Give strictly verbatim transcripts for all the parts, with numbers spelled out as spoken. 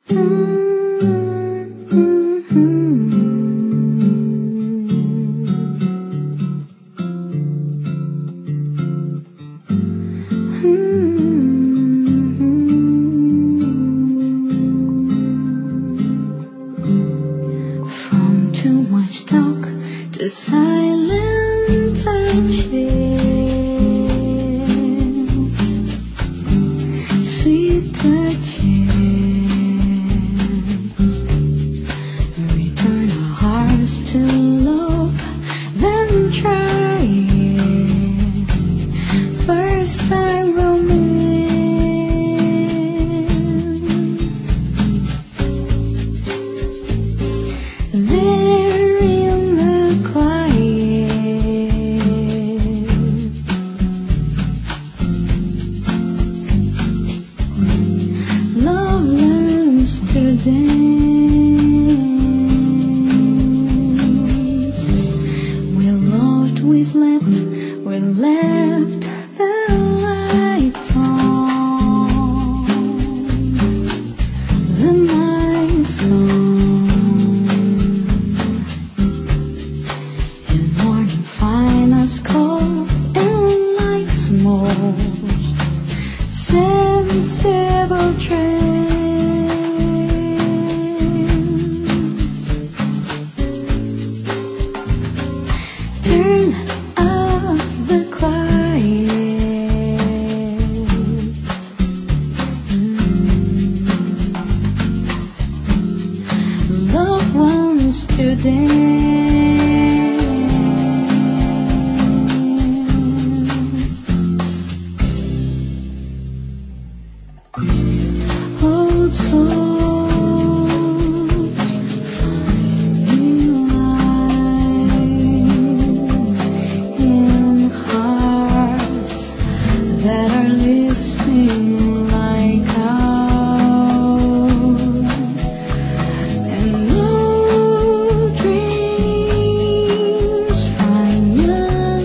From too much talk to silent touches, sweet touches, return our hearts to love, then try it. First time romance, there in the quiet, love learns to dance. We loved, we slept, we left the lights on. The night's long, and morning find us cold and like smoke. Sensible trance, turn up the quiet. Mm. Love wants to dance. Old souls finding life in hearts that are listening like ours, and old dreams find young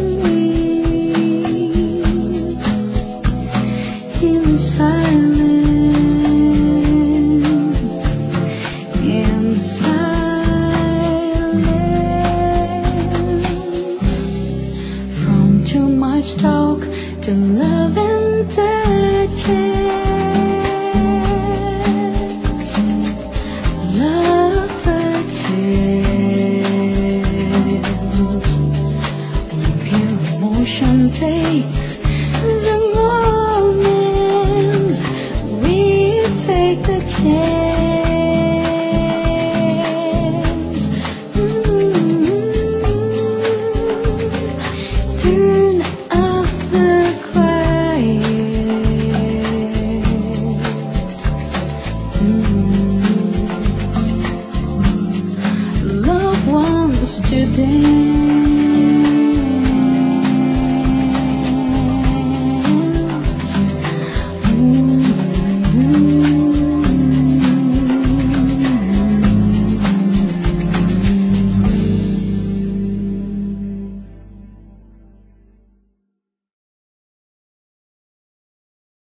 wings in silence, in silence. From too much talk to love and touches, love touches. When pure emotion takes the moment, we take the chance. Mm. Turn up the quiet. Mm. Love wants to dance.